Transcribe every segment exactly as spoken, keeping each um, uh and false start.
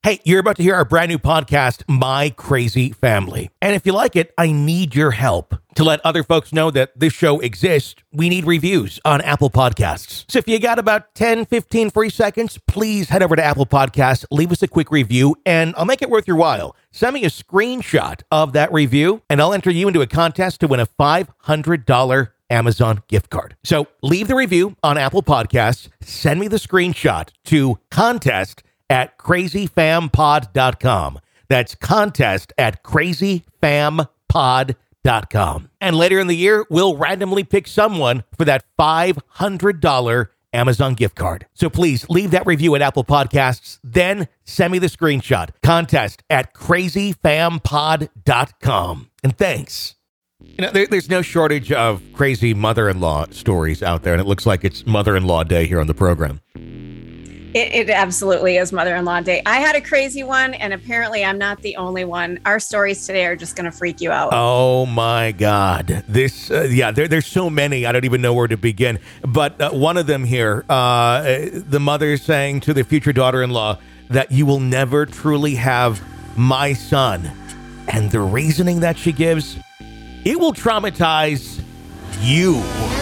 Hey, you're about to hear our brand new podcast, My Crazy Family. And if you like it, I need your help. To let other folks know that this show exists, we need reviews on Apple Podcasts. So if you got about ten, fifteen free seconds, please head over to Apple Podcasts, leave us a quick review, and I'll make it worth your while. Send me a screenshot of that review, and I'll enter you into a contest to win a five hundred dollars Amazon gift card. So leave the review on Apple Podcasts, send me the screenshot to contest at crazy fam pod dot com. That's contest at crazy fam pod dot com. And later in the year, we'll randomly pick someone for that five hundred dollars Amazon gift card. So please leave that review at Apple Podcasts, then send me the screenshot. Contest at crazy fam pod dot com. And thanks. You know, there, there's no shortage of crazy mother-in-law stories out there, and it looks like it's mother-in-law day here on the program. It, it absolutely is Mother-in-Law Day. I had a crazy one, and apparently I'm not the only one. Our stories today are just going to freak you out. Oh, my God. This, uh, yeah, there, there's so many. I don't even know where to begin. But uh, one of them here, uh, the mother saying to the future daughter-in-law that you will never truly have my son. And the reasoning that she gives, it will traumatize you.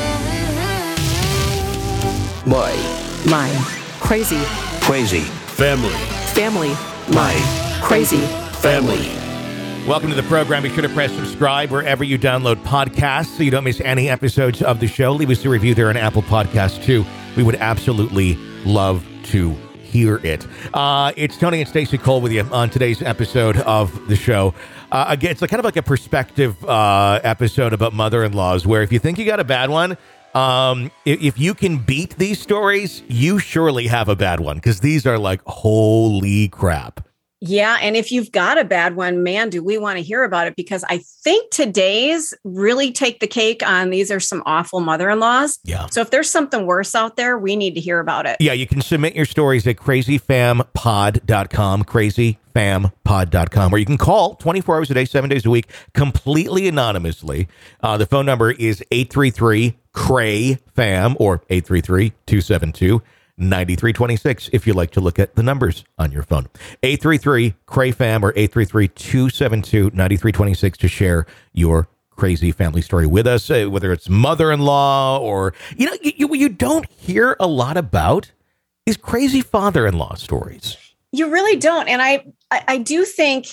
My. My. Crazy. Crazy. Family. Family. My. Crazy. Family. Welcome to the program. Be sure to press subscribe wherever you download podcasts so you don't miss any episodes of the show. Leave us a review there on Apple Podcasts, too. We would absolutely love to hear it. Uh, it's Tony and Stacey Cole with you on today's episode of the show. Uh, again, it's like kind of like a perspective uh, episode about mother-in-laws where if you think you got a bad one, Um, if, if you can beat these stories, you surely have a bad one because these are like, holy crap. Yeah. And if you've got a bad one, man, do we want to hear about it? Because I think today's really take the cake on these are some awful mother-in-laws. Yeah. So if there's something worse out there, we need to hear about it. Yeah. You can submit your stories at crazy fam pod dot com, crazy fam pod dot com, or you can call twenty-four hours a day, seven days a week, completely anonymously. Uh, the phone number is eight three three, C R A Y, F A M, or eight three three, two seven two, nine three two six if you'd like to look at the numbers on your phone. eight three three, C R A Y, F A M, or eight three three, two seven two, nine three two six to share your crazy family story with us, uh, whether it's mother-in-law or, you know, you, you, you don't hear a lot about these crazy father-in-law stories. You really don't. And I, I, I do think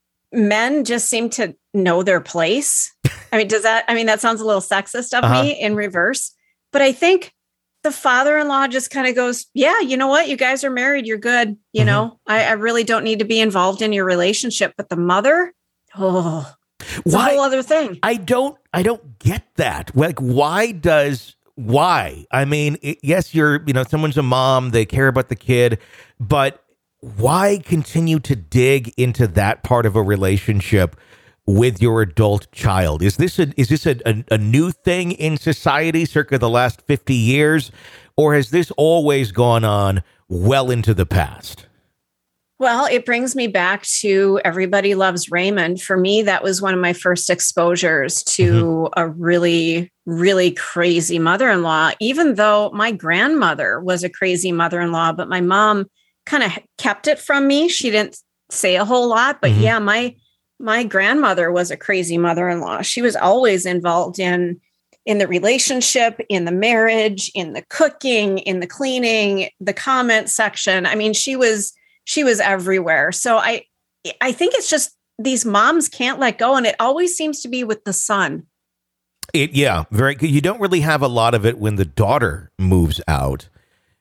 men just seem to know their place. I mean, does that, I mean, that sounds a little sexist of uh-huh. me in reverse, but I think the father-in-law just kind of goes, yeah, you know what? You guys are married. You're good. You mm-hmm. know, I, I really don't need to be involved in your relationship, but the mother, oh, it's why? A whole other thing. I don't, I don't get that. Like, why does, why? I mean, it, yes, you're, you know, someone's a mom, they care about the kid, but why continue to dig into that part of a relationship with your adult child? Is this a, is this a, a, a new thing in society circa the last fifty years, or has this always gone on well into the past? Well, it brings me back to Everybody Loves Raymond. For me, that was one of my first exposures to mm-hmm. a really, really crazy mother-in-law, even though my grandmother was a crazy mother-in-law, but my mom kind of kept it from me. She didn't say a whole lot, but mm-hmm. yeah, my my grandmother was a crazy mother-in-law. She was always involved in in the relationship, in the marriage, in the cooking, in the cleaning, the comment section. I mean, she was she was everywhere. So I I think it's just these moms can't let go, and it always seems to be with the son. It yeah, very good. You don't really have a lot of it when the daughter moves out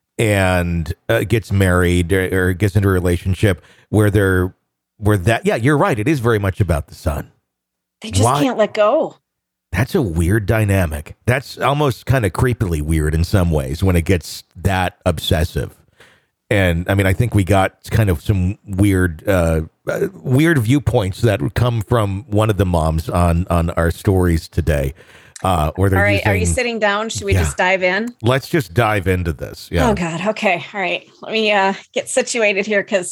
and uh, gets married or, or gets into a relationship where they're where that. Yeah, you're right. It is very much about the son. They just Why? can't let go. That's a weird dynamic. That's almost kind of creepily weird in some ways when it gets that obsessive. And I mean, I think we got kind of some weird, uh, uh, weird viewpoints that would come from one of the moms on on our stories today. Uh, where they're all right, using, are you sitting down? Should we yeah. just dive in? Let's just dive into this. Yeah. Oh God. Okay. All right. Let me uh, get situated here because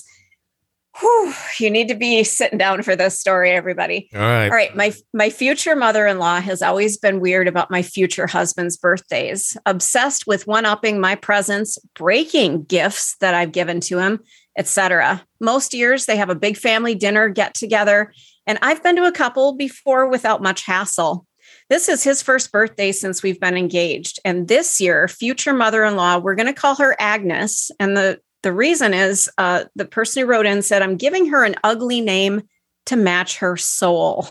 you need to be sitting down for this story, everybody. All right. All right. My my future mother-in-law has always been weird about my future husband's birthdays, obsessed with one-upping my presents, breaking gifts that I've given to him, et cetera. Most years they have a big family dinner get together, and I've been to a couple before without much hassle. This is his first birthday since we've been engaged. And this year, future mother-in-law, we're going to call her Agnes. And the, the reason is uh, the person who wrote in said, I'm giving her an ugly name to match her soul.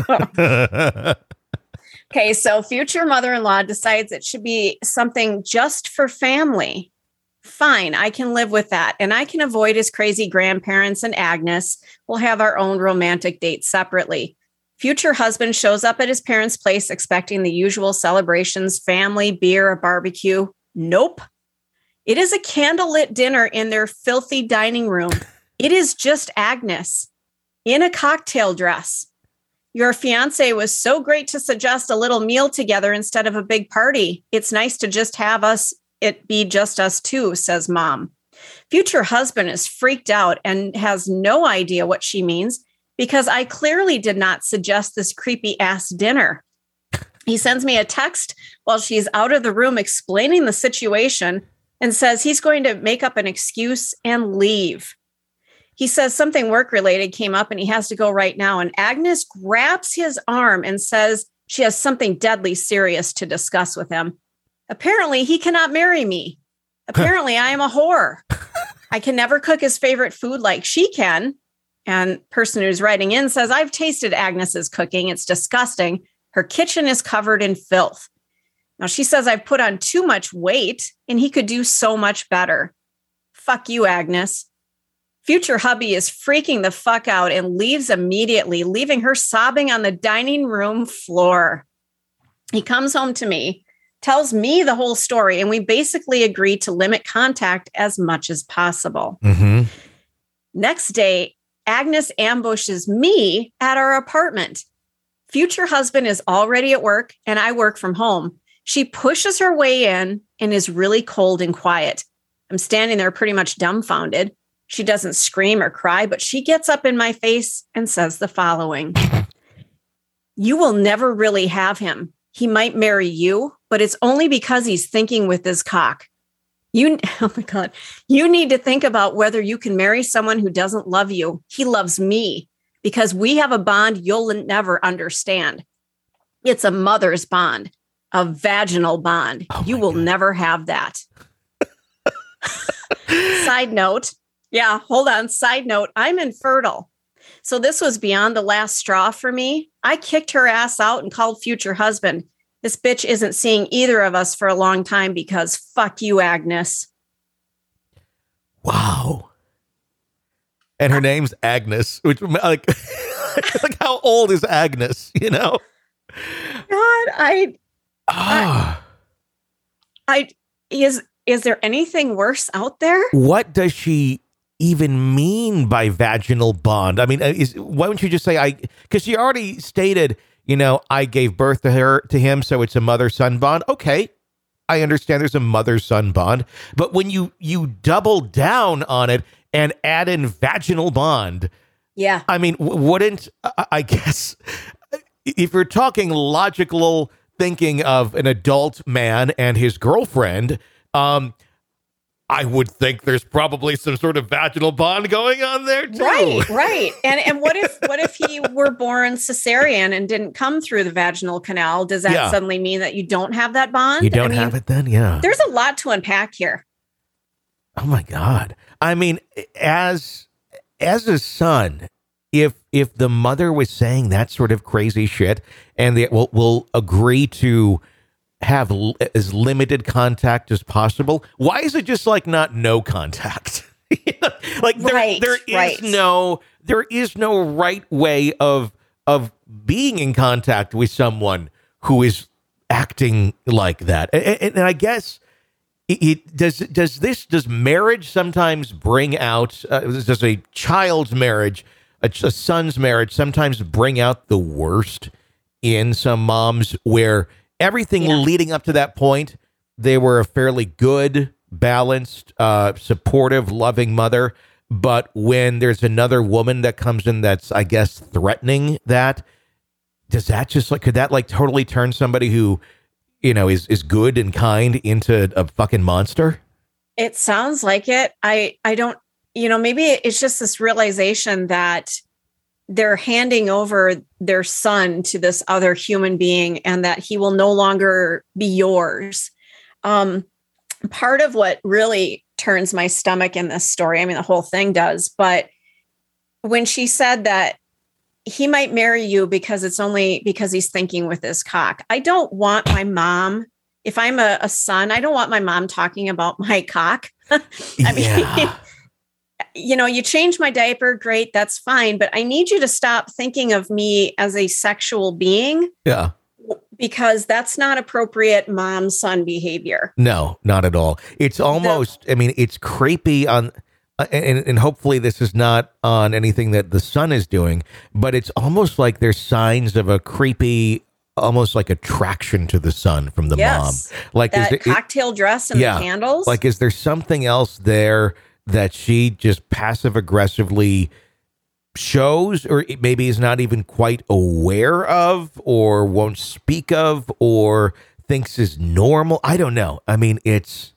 Okay, so future mother-in-law decides it should be something just for family. Fine, I can live with that. And I can avoid his crazy grandparents, and Agnes will have our own romantic date separately. Future husband shows up at his parents' place expecting the usual celebrations, family, beer, a barbecue. Nope. It is a candlelit dinner in their filthy dining room. It is just Agnes in a cocktail dress. Your fiance was so great to suggest a little meal together instead of a big party. It's nice to just have us, it be just us two, says mom. Future husband is freaked out and has no idea what she means, because I clearly did not suggest this creepy ass dinner. He sends me a text while she's out of the room explaining the situation and says he's going to make up an excuse and leave. He says something work related came up and he has to go right now. And Agnes grabs his arm and says she has something deadly serious to discuss with him. Apparently he cannot marry me. Apparently I am a whore. I can never cook his favorite food like she can. And person who's writing in says, I've tasted Agnes's cooking. It's disgusting. Her kitchen is covered in filth. Now she says I've put on too much weight and he could do so much better. Fuck you, Agnes. Future hubby is freaking the fuck out and leaves immediately, leaving her sobbing on the dining room floor. He comes home to me, tells me the whole story, and we basically agree to limit contact as much as possible. Mm-hmm. Next day, Agnes ambushes me at our apartment. Future husband is already at work and I work from home. She pushes her way in and is really cold and quiet. I'm standing there pretty much dumbfounded. She doesn't scream or cry, but she gets up in my face and says the following. You will never really have him. He might marry you, but it's only because he's thinking with his cock. You, oh my God, you need to think about whether you can marry someone who doesn't love you. He loves me because we have a bond you'll never understand. It's a mother's bond, a vaginal bond. Oh you will God. Never have that. Side note. Yeah, hold on. Side note, I'm infertile. So this was beyond the last straw for me. I kicked her ass out and called future husband. This bitch isn't seeing either of us for a long time because fuck you, Agnes. Wow. And her name's Agnes, which like, like how old is Agnes, you know? God, I, ah. I, I, is, is there anything worse out there? What does she even mean by vaginal bond? I mean, is, why wouldn't you just say I, because she already stated, you know, I gave birth to her, to him. So it's a mother-son bond. Okay. I understand there's a mother-son bond, but when you, you double down on it and add in vaginal bond. Yeah. I mean, wouldn't, I guess, if you're talking logical thinking of an adult man and his girlfriend, um, I would think there's probably some sort of vaginal bond going on there too. Right, right. And and what if what if he were born cesarean and didn't come through the vaginal canal? Does that yeah. suddenly mean that you don't have that bond? You don't I mean, have it then? Yeah. There's a lot to unpack here. Oh my God. I mean, as as a son, if if the mother was saying that sort of crazy shit and they will will agree to have l- as limited contact as possible, why is it just like not no contact? Like there, right, there is right. no there is no right way of of being in contact with someone who is acting like that. And, and, and I guess it, it does does this does marriage sometimes bring out uh, does a child's marriage, a, a son's marriage sometimes bring out the worst in some moms where everything yeah. leading up to that point, they were a fairly good, balanced, uh, supportive, loving mother. But when there's another woman that comes in that's, I guess, threatening that, does that just like, could that like totally turn somebody who, you know, is, is good and kind into a fucking monster? It sounds like it. I, I don't, you know, maybe it's just this realization that they're handing over their son to this other human being and that he will no longer be yours. Um, part of what really turns my stomach in this story, I mean, the whole thing does, but when she said that he might marry you because it's only because he's thinking with his cock. I don't want my mom, if I'm a, a son, I don't want my mom talking about my cock. I mean, Yeah. you know, you change my diaper, great, that's fine. But I need you to stop thinking of me as a sexual being. Yeah. Because that's not appropriate mom-son behavior. No, not at all. It's almost, I mean, it's creepy on, uh, and, and hopefully this is not on anything that the son is doing, but it's almost like there's signs of a creepy, almost like attraction to the son from the Yes. mom. Like that is there, cocktail dress and yeah, the candles. like, is there something else there that she just passive aggressively shows, or it maybe is not even quite aware of, or won't speak of, or thinks is normal? I don't know. I mean, it's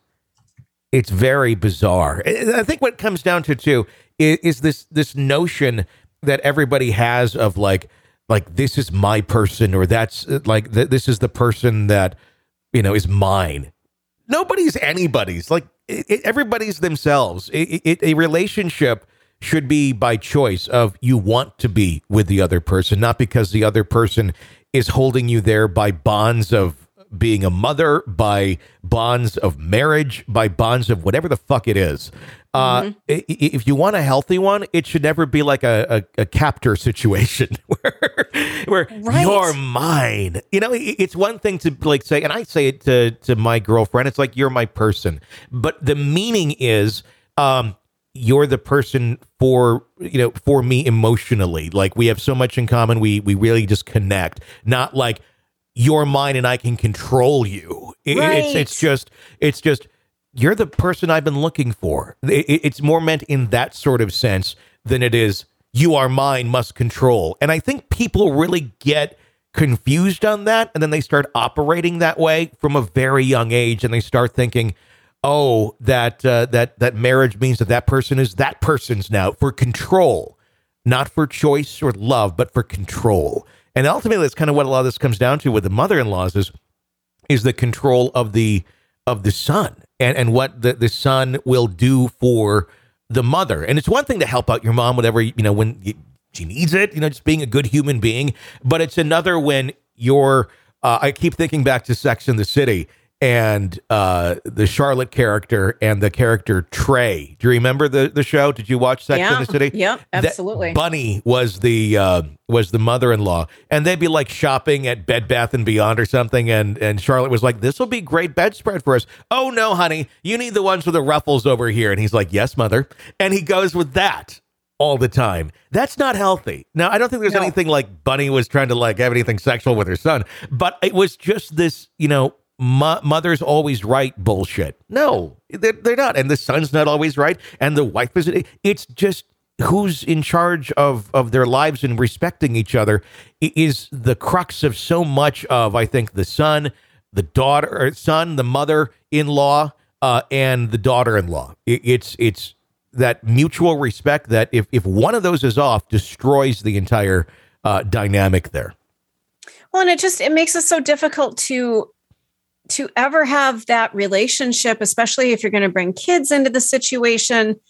it's very bizarre. And I think what it comes down to too is, is this this notion that everybody has of like like this is my person, or that's like th- this is the person that, you know, is mine. Nobody's anybody's. Like it, it, everybody's themselves. It, it, a relationship should be by choice of you want to be with the other person, not because the other person is holding you there by bonds of being a mother, by bonds of marriage, by bonds of whatever the fuck it is. Uh, i- if you want a healthy one, it should never be like a, a, a captor situation where, where Right. you're mine. You know, it- it's one thing to like say, and I say it to, to my girlfriend, it's like, you're my person. But the meaning is, um, you're the person for, you know, for me emotionally. Like we have so much in common. We, we really just connect, not like you're mine and I can control you. It- Right. It's, it's just, it's just, you're the person I've been looking for. It, it- it's more meant in that sort of sense than it is you are mine, must control. And I think people really get confused on that. And then they start operating that way from a very young age. And they start thinking, oh, that uh, that that marriage means that that person is that person's now for control, not for choice or love, but for control. And ultimately, that's kind of what a lot of this comes down to with the mother-in-laws is is the control of the of the son and and what the, the son will do for the mother. And it's one thing to help out your mom, whatever, you know, when you, she needs it, you know, just being a good human being. But it's another when you're. Uh, I keep thinking back to Sex and the City. And uh, the Charlotte character and the character Trey. Do you remember the, the show? Did you watch Sex Yeah. and the City? Yep, That absolutely. Bunny was the uh, was the mother-in-law, and they'd be like shopping at Bed Bath and Beyond or something. And and Charlotte was like, "This will be great bedspread for us." "Oh no, honey, you need the ones with the ruffles over here." And he's like, "Yes, mother." And he goes with that all the time. That's not healthy. Now, I don't think there's No. anything like Bunny was trying to like have anything sexual with her son, but it was just this, you know. Mo- mother's always right bullshit. No, they're, they're not. And the son's not always right. And the wife is, it's just who's in charge of, of their lives and respecting each other is the crux of so much of, I think, the son, the daughter, or son, the mother-in-law, uh, and the daughter-in-law. It, it's, it's that mutual respect that if, if one of those is off, destroys the entire uh, dynamic there. Well, and it just, it makes it so difficult to to ever have that relationship, especially if you're going to bring kids into the situation.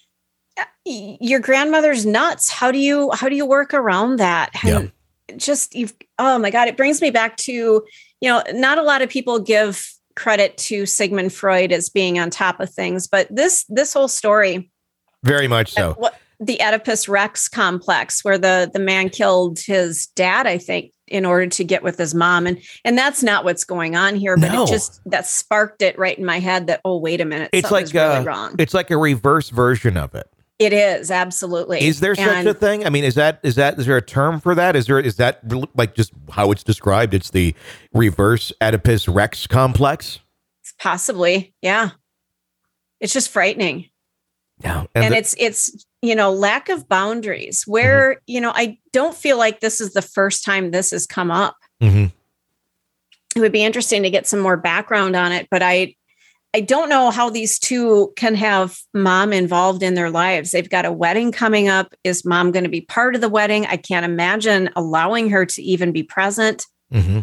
Your grandmother's nuts. How do you, how do you work around that? And just, you've, oh my God, it brings me back to, you know, not a lot of people give credit to Sigmund Freud as being on top of things, but this, this whole story, Very much so. what the Oedipus Rex complex, where the, the man killed his dad, I think, in order to get with his mom. And, and that's not what's going on here, but No. it just, that sparked it right in my head that, oh, wait a minute. It's something's like really uh, wrong. it's like a reverse version of it. It is, absolutely. Is there such And a thing? I mean, is that is that is there a term for that? Is there is that like just how it's described? It's the reverse Oedipus Rex complex. possibly, yeah. It's just frightening. Yeah, And, the- it's, it's, you know, lack of boundaries where, Mm-hmm. you know, I don't feel like this is the first time this has come up. Mhm. It would be interesting to get some more background on it, but I, I don't know how these two can have mom involved in their lives. They've got a wedding coming up. Is mom going to be part of the wedding? I can't imagine allowing her to even be present. Mm-hmm.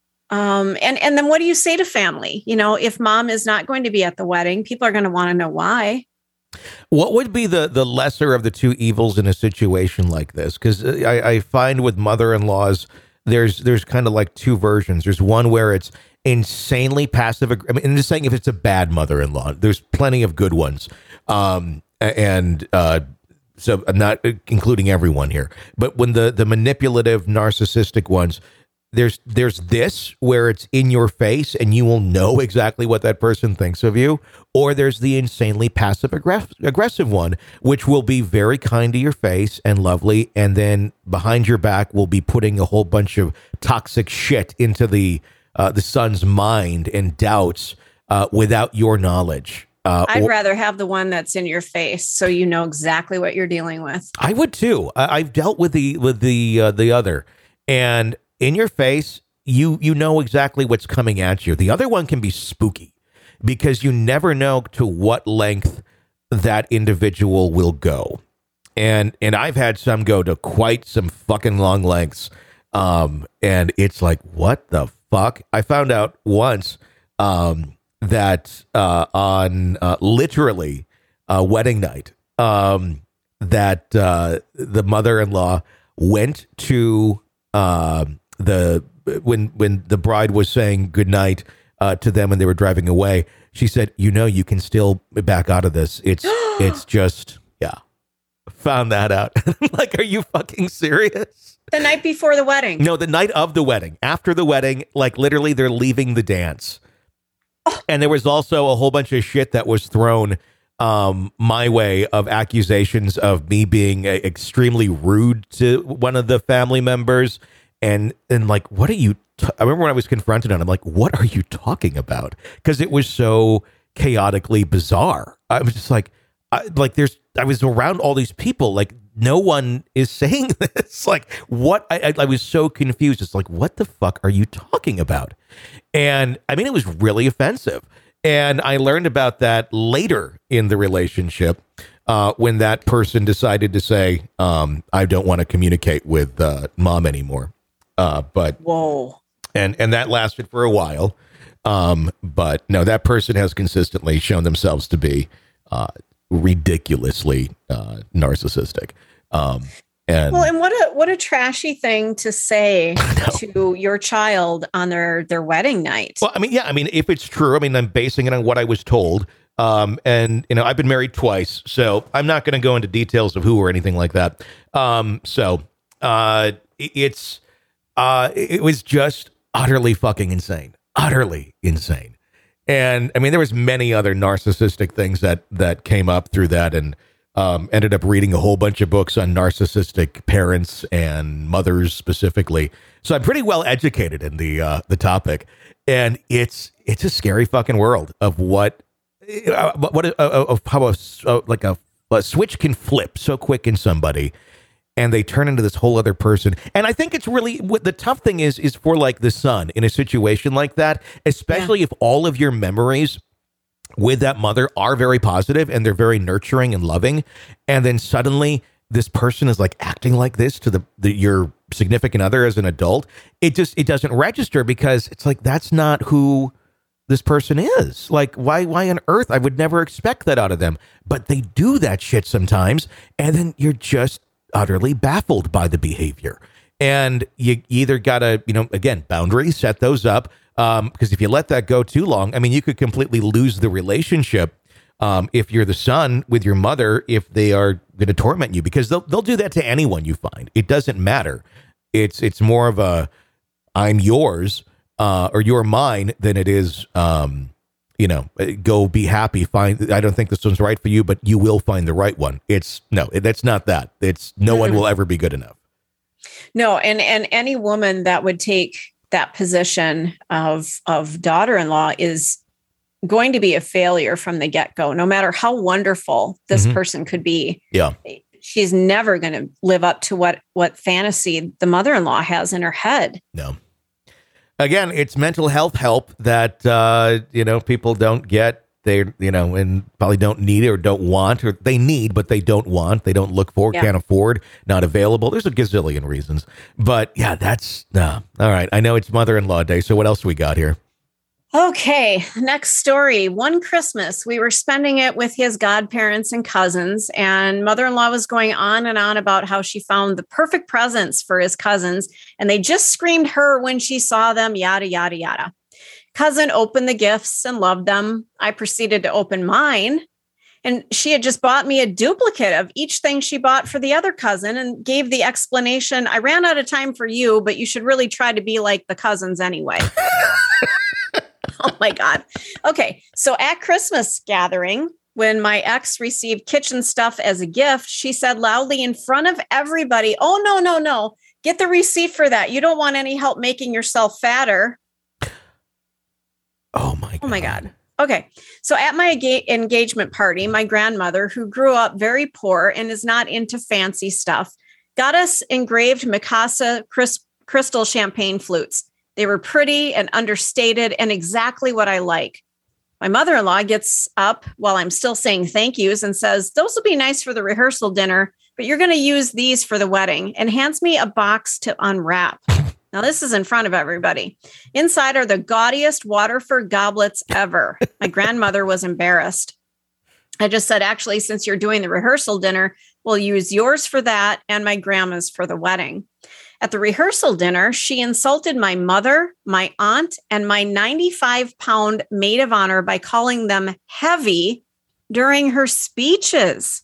Um, and, and then what do you say to family? You know, if mom is not going to be at the wedding, people are going to want to know why. What would be the, the lesser of the two evils in a situation like this? Because I, I find with mother-in-laws, there's there's kind of like two versions. There's one where it's insanely passive. I mean, I'm just saying if it's a bad mother-in-law, there's plenty of good ones. Um, and uh, so I'm not including everyone here. But when the, the manipulative, narcissistic ones, there's there's this where it's in your face and you will know exactly what that person thinks of you. Or there's the insanely passive aggressive aggressive one, which will be very kind to your face and lovely. And then behind your back will be putting a whole bunch of toxic shit into the uh, the son's mind and doubts uh, without your knowledge. Uh, I'd or, rather have the one that's in your face so you know exactly what you're dealing with. I would too. I, I've dealt with the with the uh, the other, and in your face, you you know exactly what's coming at you. The other one can be spooky because you never know to what length that individual will go. And and I've had some go to quite some fucking long lengths. Um, and it's like, what the fuck? I found out once um, that uh, on uh, literally uh, wedding night, um, that uh, the mother-in-law went to uh, the when when the bride was saying goodnight uh, to them and they were driving away. She said, "You know, you can still back out of this. It's it's just yeah." Found that out. Like, are you fucking serious? The night before the wedding. No, the night of the wedding. After the wedding, like literally they're leaving the dance. Oh. And there was also a whole bunch of shit that was thrown um, my way of accusations of me being uh, extremely rude to one of the family members. And, and like, what are you, t- I remember when I was confronted on it, I'm like, what are you talking about? Because it was so chaotically bizarre. I was just like, I, like there's, I was around all these people, like no one is saying this. Like what? I, I, I was so confused. It's like, what the fuck are you talking about? And I mean, it was really offensive. And I learned about that later in the relationship uh, when that person decided to say, um, I don't want to communicate with uh, mom anymore. Uh, but whoa. And, and that lasted for a while. Um, but no, that person has consistently shown themselves to be uh, ridiculously uh, narcissistic. Um, and well, and what a what a trashy thing to say to your child on their their wedding night. Well, I mean, yeah, I mean, if it's true, I mean, I'm basing it on what I was told. Um, and you know, I've been married twice, so I'm not going to go into details of who or anything like that. Um, so uh, it's uh, it was just utterly fucking insane, utterly insane. And I mean, there was many other narcissistic things that that came up through that, and um, ended up reading a whole bunch of books on narcissistic parents and mothers specifically. So I'm pretty well educated in the uh, the topic, and it's it's a scary fucking world of what uh, what uh, of how a, uh, like a, a switch can flip so quick in somebody. And they turn into this whole other person. And I think it's really, what the tough thing is, is for like the son in a situation like that, especially yeah. if all of your memories with that mother are very positive and they're very nurturing and loving. And then suddenly this person is like acting like this to the, the your significant other as an adult. It just, it doesn't register because it's like, that's not who this person is. Like, why, why on earth? I would never expect that out of them. But they do that shit sometimes. And then you're just utterly baffled by the behavior. And you either gotta, you know, again, boundaries, set those up. Um, because if you let that go too long, I mean, you could completely lose the relationship. Um, if you're the son with your mother, if they are going to torment you, because they'll, they'll do that to anyone you find. It doesn't matter. It's, it's more of a, I'm yours, uh, or you're mine than it is, um, you know, go be happy. Find, I don't think this one's right for you, but you will find the right one. It's no, that's not that. It's no mm-hmm. one will ever be good enough. No. And, and any woman that would take that position of, of daughter-in-law is going to be a failure from the get-go, no matter how wonderful this mm-hmm. person could be. Yeah. She's never going to live up to what, what fantasy the mother-in-law has in her head. No. Again, it's mental health help that, uh, you know, people don't get they, you know, and probably don't need it or don't want, or they need, but they don't want, they don't look for, Yeah. can't afford, not available. There's a gazillion reasons. But yeah, that's, no. All right. I know it's mother-in-law day. So what else we got here? Okay, next story. One Christmas, we were spending it with his godparents and cousins, and mother-in-law was going on and on about how she found the perfect presents for his cousins, and they just screamed her when she saw them, yada, yada, yada. Cousin opened the gifts and loved them. I proceeded to open mine, and she had just bought me a duplicate of each thing she bought for the other cousin and gave the explanation, I ran out of time for you, but you should really try to be like the cousins anyway. Oh my God. Okay. So at Christmas gathering, when my ex received kitchen stuff as a gift, she said loudly in front of everybody, oh, no, no, no. Get the receipt for that. You don't want any help making yourself fatter. Oh my God. Oh my God. Okay. So at my ga- engagement party, my grandmother, who grew up very poor and is not into fancy stuff, got us engraved Mikasa cris- crystal champagne flutes. They were pretty and understated and exactly what I like. My mother-in-law gets up while I'm still saying thank yous and says, those will be nice for the rehearsal dinner, but you're going to use these for the wedding, and hands me a box to unwrap. Now, this is in front of everybody. Inside are the gaudiest Waterford goblets ever. My grandmother was embarrassed. I just said, actually, since you're doing the rehearsal dinner, we'll use yours for that and my grandma's for the wedding. At the rehearsal dinner, she insulted my mother, my aunt, and my ninety-five pound maid of honor by calling them heavy during her speeches.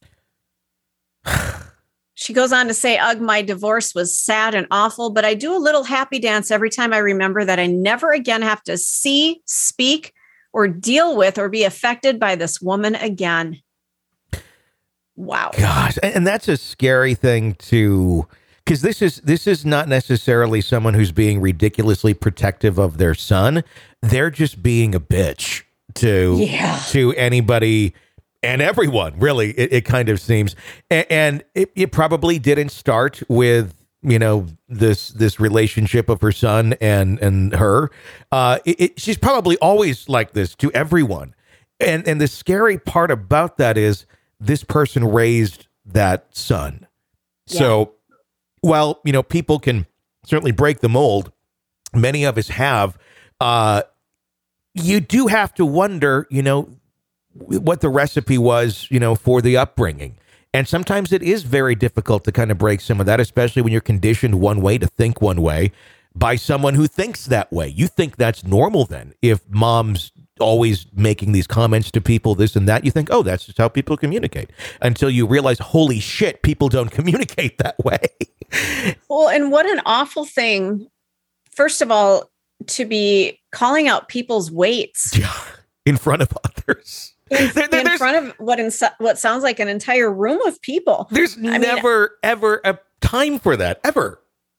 She goes on to say, ugh, my divorce was sad and awful, but I do a little happy dance every time I remember that I never again have to see, speak, or deal with or be affected by this woman again. Wow. Gosh. And that's a scary thing to... Because this is this is not necessarily someone who's being ridiculously protective of their son. They're just being a bitch to Yeah. to anybody and everyone. Really, it, it kind of seems, and, and it, it probably didn't start with you know this this relationship of her son and and her. Uh, it, it, she's probably always like this to everyone, and and the scary part about that is this person raised that son, Yeah. so. Well, you know, people can certainly break the mold. Many of us have. Uh, you do have to wonder, you know, what the recipe was, you know, for the upbringing. And sometimes it is very difficult to kind of break some of that, especially when you're conditioned one way to think one way by someone who thinks that way. You think that's normal then. If mom's always making these comments to people, this and that, you think, oh, that's just how people communicate, until you realize, holy shit, people don't communicate that way. Well, and what an awful thing, first of all, to be calling out people's weights Yeah, in front of others. in, There- there- in there's front of what in, what sounds like an entire room of people. there's I mean, never, ever a time for that, ever.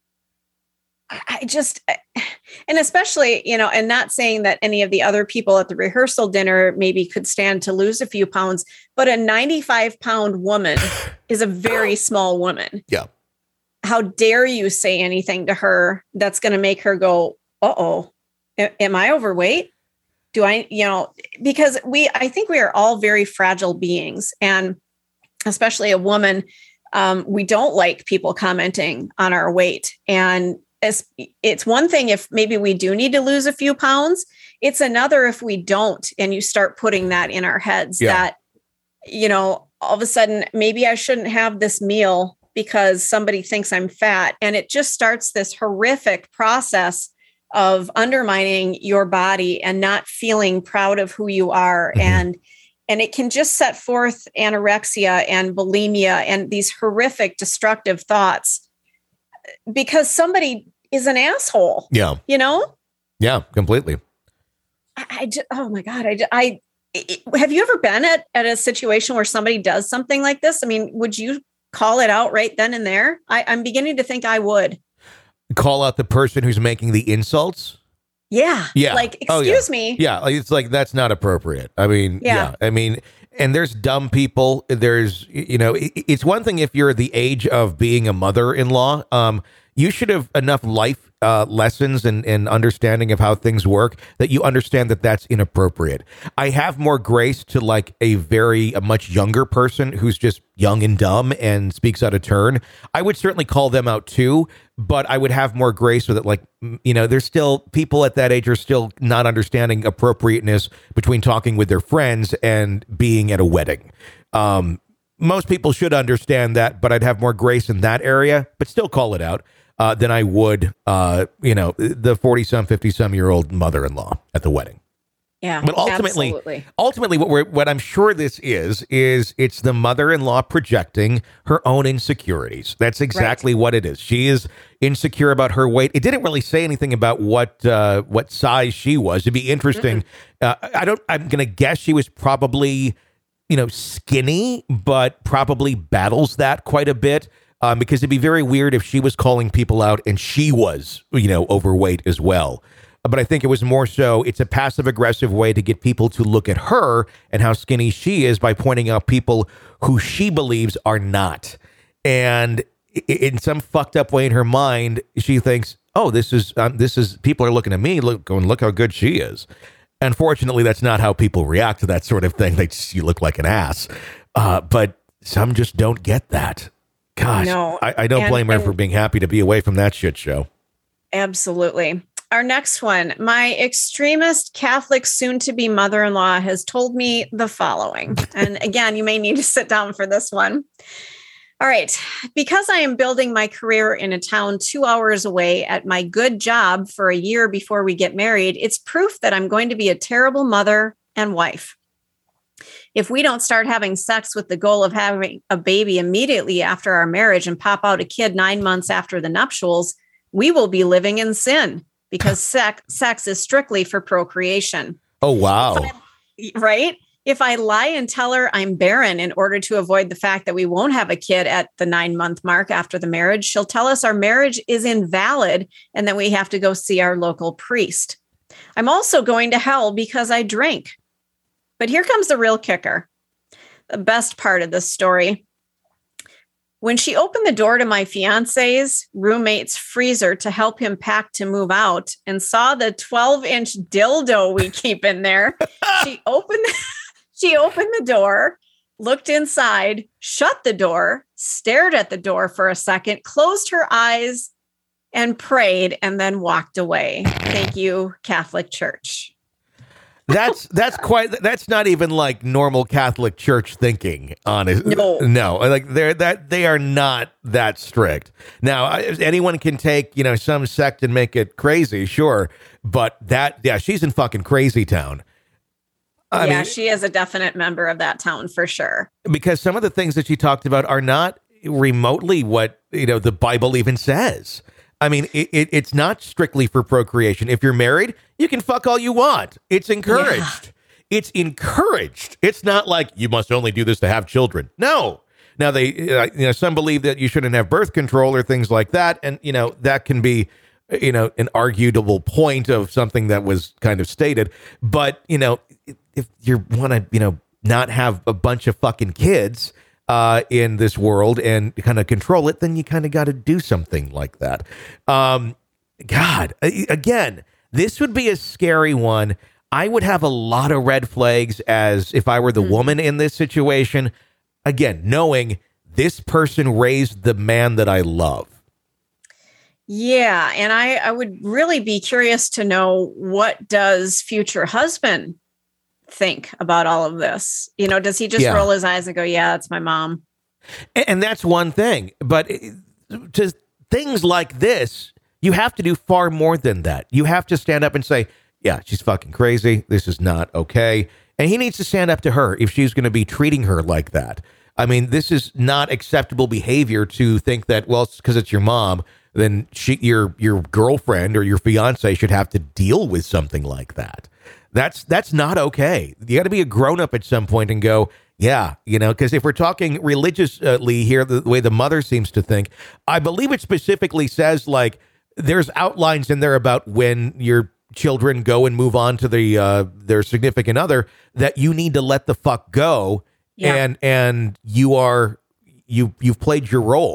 I just, and especially, you know, and not saying that any of the other people at the rehearsal dinner maybe could stand to lose a few pounds, but a ninety-five pound woman is a very small woman. Yeah. How dare you say anything to her that's going to make her go, uh-oh, a- am I overweight? Do I, you know, because we, I think we are all very fragile beings, and especially a woman, um, we don't like people commenting on our weight. And it's, it's one thing if maybe we do need to lose a few pounds. It's another if we don't, and you start putting that in our heads Yeah. that, you know, all of a sudden, maybe I shouldn't have this meal because somebody thinks I'm fat. And it just starts this horrific process of undermining your body and not feeling proud of who you are. Mhm. And, and it can just set forth anorexia and bulimia and these horrific destructive thoughts because somebody is an asshole, Yeah. you know? Yeah, completely. I, I just, oh my God. I, I, it, have you ever been at, at a situation where somebody does something like this? I mean, would you call it out right then and there? I, I'm beginning to think I would. Call out the person who's making the insults. Yeah. Yeah. Like, Oh, yeah. excuse me. Yeah, like, it's like that's not appropriate. I mean, yeah. Yeah. I mean, and there's dumb people. There's, you know, it, it's one thing if you're the age of being a mother-in-law. Um, you should have enough life uh, lessons and, and understanding of how things work that you understand that that's inappropriate. I have more grace to like a very a much younger person who's just young and dumb and speaks out of turn. I would certainly call them out too, but I would have more grace with it. Like, you know, there's still people at that age are still not understanding appropriateness between talking with their friends and being at a wedding. Um, most people should understand that, but I'd have more grace in that area, but still call it out. Uh, than I would, uh, you know, the forty-some, fifty-some-year-old mother-in-law at the wedding. Yeah, but ultimately, absolutely. ultimately, what we're, what I'm sure this is is it's the mother-in-law projecting her own insecurities. That's exactly right. What it is. She is insecure about her weight. It didn't really say anything about what uh, what size she was. It'd be interesting. Uh, I don't. I'm gonna guess she was probably, you know, skinny, but probably battles that quite a bit. Um, because it'd be very weird if she was calling people out and she was, you know, overweight as well. But I think it was more so it's a passive aggressive way to get people to look at her and how skinny she is by pointing out people who she believes are not. And in some fucked up way in her mind, she thinks, oh, this is um, this is people are looking at me, look, going, look how good she is. Unfortunately, that's not how people react to that sort of thing. They just, you look like an ass. Uh, but some just don't get that. Gosh, no. I, I don't and, blame her and, for being happy to be away from that shit show. Absolutely. Our next one, my extremist Catholic soon-to-be mother-in-law has told me the following. And again, you may need to sit down for this one. All right. Because I am building my career in a town two hours away at my good job for a year before we get married, it's proof that I'm going to be a terrible mother and wife. If we don't start having sex with the goal of having a baby immediately after our marriage and pop out a kid nine months after the nuptials, we will be living in sin because sex, sex is strictly for procreation. Oh, wow. If I, right? If I lie and tell her I'm barren in order to avoid the fact that we won't have a kid at the nine month mark after the marriage, she'll tell us our marriage is invalid and that we have to go see our local priest. I'm also going to hell because I drink. But here comes the real kicker, the best part of this story. When she opened the door to my fiance's roommate's freezer to help him pack to move out and saw the twelve inch dildo we keep in there, she opened, she opened the door, looked inside, shut the door, stared at the door for a second, closed her eyes and prayed, and then walked away. Thank you, Catholic Church. That's that's quite that's not even like normal Catholic Church thinking, honest. No, no, like they're that they are not that strict. Now, anyone can take, you know, some sect and make it crazy, sure, but that yeah, she's in fucking crazy town. I yeah, mean, she is a definite member of that town for sure. Because some of the things that she talked about are not remotely what, you know, the Bible even says. I mean, it, it, it's not strictly for procreation. If you're married, you can fuck all you want. It's encouraged. Yeah. It's encouraged. It's not like you must only do this to have children. No. Now, they, uh, you know, some believe that you shouldn't have birth control or things like that. And, you know, that can be, you know, an arguable point of something that was kind of stated. But, you know, if you want to, you know, not have a bunch of fucking kids uh, in this world and kind of control it, then you kind of got to do something like that. Um, God, again, this would be a scary one. I would have a lot of red flags as if I were the mm-hmm. woman in this situation. Again, knowing this person raised the man that I love. Yeah. And I, I would really be curious to know, what does future husband think about all of this? You know, does he just yeah. roll his eyes and go, yeah, that's my mom? And, and that's one thing. But to things like this, you have to do far more than that. You have to stand up and say, yeah, she's fucking crazy. This is not okay. And he needs to stand up to her if she's going to be treating her like that. I mean, this is not acceptable behavior to think that, well, it's because it's your mom, then she, your your girlfriend or your fiance should have to deal with something like that. That's that's not okay. You got to be a grown up at some point and go, yeah, you know, because if we're talking religiously here, the way the mother seems to think, I believe it specifically says, like, there's outlines in there about when your children go and move on to the uh, their significant other, that you need to let the fuck go. Yeah. And and you are you you've played your role.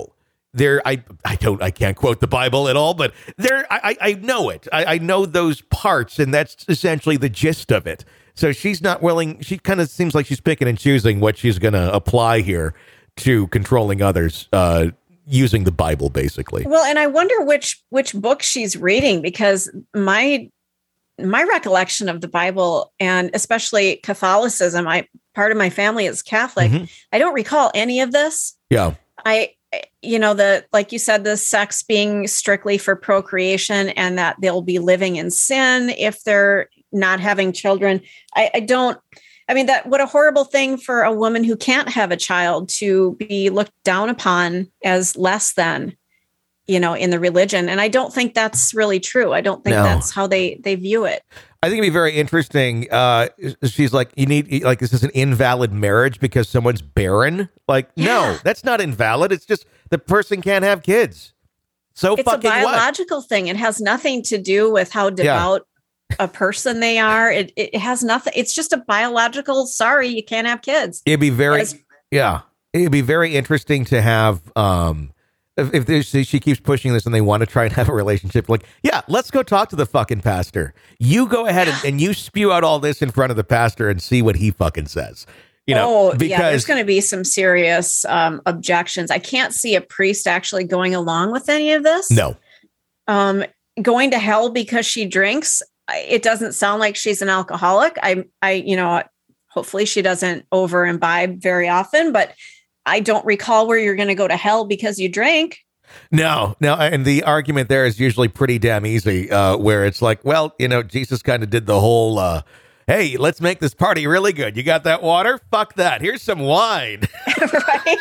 there, I, I don't, I can't quote the Bible at all, but there, I, I know it. I, I know those parts, and that's essentially the gist of it. So she's not willing. She kind of seems like she's picking and choosing what she's going to apply here to controlling others, uh, using the Bible, basically. Well, and I wonder which which book she's reading, because my my recollection of the Bible, and especially Catholicism, I part of my family is Catholic. Mm-hmm. I don't recall any of this. Yeah. I, you know, the, like you said, the sex being strictly for procreation, and that they'll be living in sin if they're not having children. I, I don't, I mean, that, what a horrible thing for a woman who can't have a child to be looked down upon as less than, you know, in the religion. And I don't think that's really true. I don't think No. that's how they, they view it. I think it'd be very interesting. Uh, she's like, you need, like, this is an invalid marriage because someone's barren. Like, Yeah. no, that's not invalid. It's just the person can't have kids. So It's fucking a biological what? thing. It has nothing to do with how devout yeah. a person they are. It, it has nothing. It's just a biological, sorry, you can't have kids. It'd be very, As, yeah. It'd be very interesting to have, um, if, if she keeps pushing this and they want to try and have a relationship, like, yeah, let's go talk to the fucking pastor. You go ahead and, and you spew out all this in front of the pastor and see what he fucking says. You know, oh, because yeah, there's going to be some serious um, objections. I can't see a priest actually going along with any of this. No. Um, going to hell because she drinks. It doesn't sound like she's an alcoholic. I, I, you know, hopefully she doesn't over imbibe very often, but I don't recall where you're going to go to hell because you drank. No, no. And the argument there is usually pretty damn easy, uh, where it's like, well, you know, Jesus kind of did the whole, uh, hey, let's make this party really good. You got that water? Fuck that. Here's some wine. Right.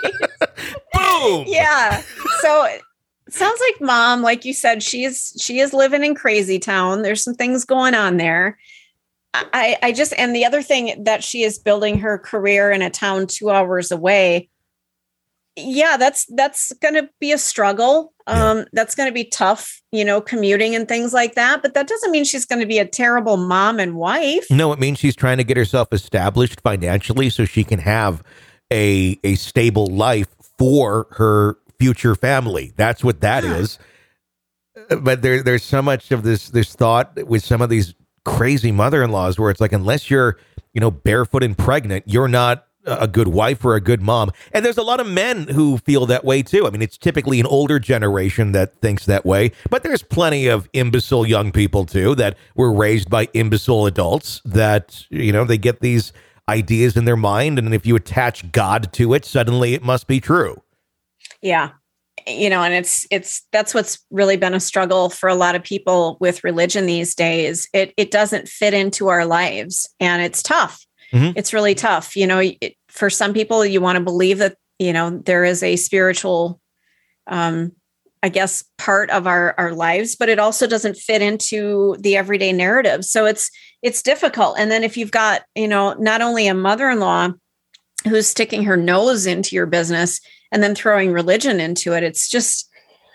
Boom. Yeah. So it sounds like mom, like you said, she is, she is living in crazy town. There's some things going on there. I, I just, and the other thing that she is building her career in a town two hours away. Yeah, that's, that's going to be a struggle. Um, yeah. That's going to be tough, you know, commuting and things like that. But that doesn't mean she's going to be a terrible mom and wife. No, it means she's trying to get herself established financially so she can have a, a stable life for her future family. That's what that yeah. is. But there, there's so much of this, this thought with some of these crazy mother-in-laws where it's like, unless you're, you know, barefoot and pregnant, you're not a good wife or a good mom. And there's a lot of men who feel that way too. I mean, it's typically an older generation that thinks that way, but there's plenty of imbecile young people too that were raised by imbecile adults that, you know, they get these ideas in their mind, and if you attach God to it, suddenly it must be true. Yeah. You know, and it's, it's, that's what's really been a struggle for a lot of people with religion these days. It it doesn't fit into our lives, and it's tough. Mm-hmm. It's really tough. You know, it, for some people, you want to believe that, you know, there is a spiritual, um, I guess, part of our, our lives, but it also doesn't fit into the everyday narrative. So it's, it's difficult. And then if you've got, you know, not only a mother-in-law who's sticking her nose into your business and then throwing religion into it, it's just,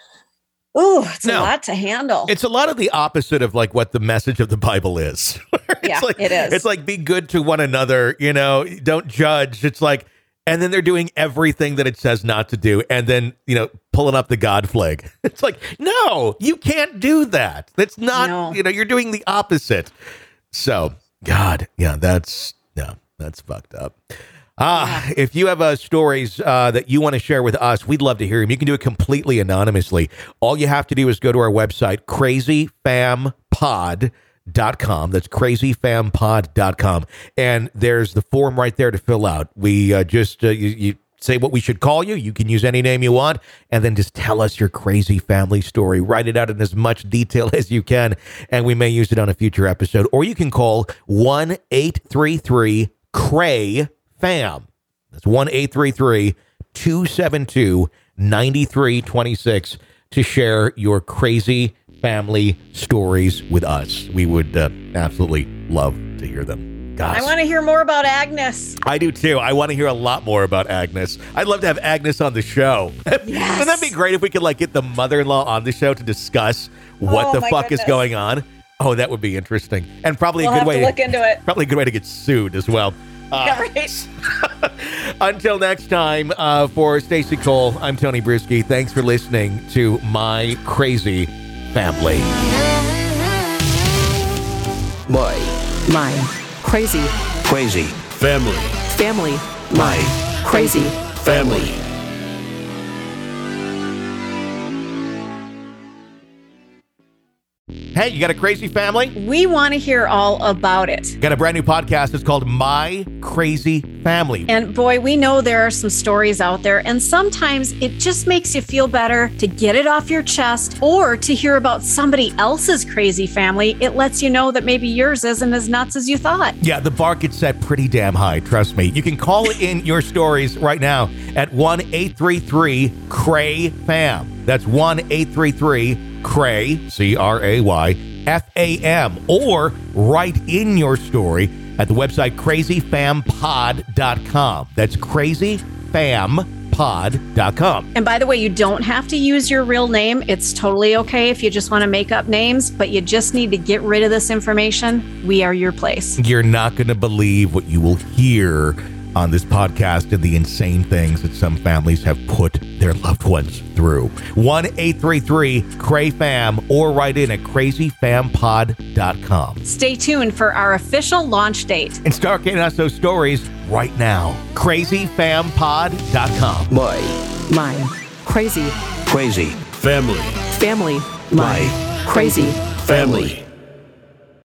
oh, it's no, a lot to handle. It's a lot of the opposite of like what the message of the Bible is. it's yeah, like, it is. It's like, be good to one another, you know, don't judge. It's like, and then they're doing everything that it says not to do. And then, you know, pulling up the God flag. It's like, no, you can't do that. That's not, no. you know, you're doing the opposite. So, God, yeah, that's, no, that's fucked up. Ah, yeah. If you have uh, stories uh, that you want to share with us, we'd love to hear them. You can do it completely anonymously. All you have to do is go to our website, crazy fam pod dot com. That's crazy fam pod dot com. And there's the form right there to fill out. We uh, just, uh, you, you say what we should call you. You can use any name you want, and then just tell us your crazy family story. Write it out in as much detail as you can, and we may use it on a future episode. Or you can call one eight three three C R A Y Fam. That's one eight three three two seven two nine three two six to share your crazy family stories with us. We would uh, absolutely love to hear them. Gosh. I want to hear more about Agnes. I do too. I want to hear a lot more about Agnes. I'd love to have Agnes on the show. Yes. Wouldn't that be great if we could like get the mother-in-law on the show to discuss what oh, the fuck goodness. is going on? Oh, that would be interesting. And probably we'll a good have way to look into it. Probably a good way to get sued as well. Yeah, right. Until next time, uh, for Stacey Cole, I'm Tony Bruschi. Thanks for listening to My Crazy Family. My My crazy crazy family. family. My Crazy family. Hey, you got a crazy family? We want to hear all about it. Got a brand new podcast. It's called My Crazy Family. And boy, we know there are some stories out there, and sometimes it just makes you feel better to get it off your chest or to hear about somebody else's crazy family. It lets you know that maybe yours isn't as nuts as you thought. Yeah, the bar gets set pretty damn high, trust me. You can call in your stories right now at one eight three three C R A Y FAM. That's one eight three three C R A Y, C R A Y, F A M. Or write in your story at the website crazy fam pod dot com. That's crazy fam pod dot com. And by the way, you don't have to use your real name. It's totally okay if you just want to make up names, but you just need to get rid of this information. We are your place. You're not going to believe what you will hear on this podcast and the insane things that some families have put their loved ones through. one eight three three C R A Y FAM or write in at crazy fam pod dot com. Stay tuned for our official launch date. And start getting us those stories right now. crazy fam pod dot com. My My crazy crazy family. family. My Crazy family.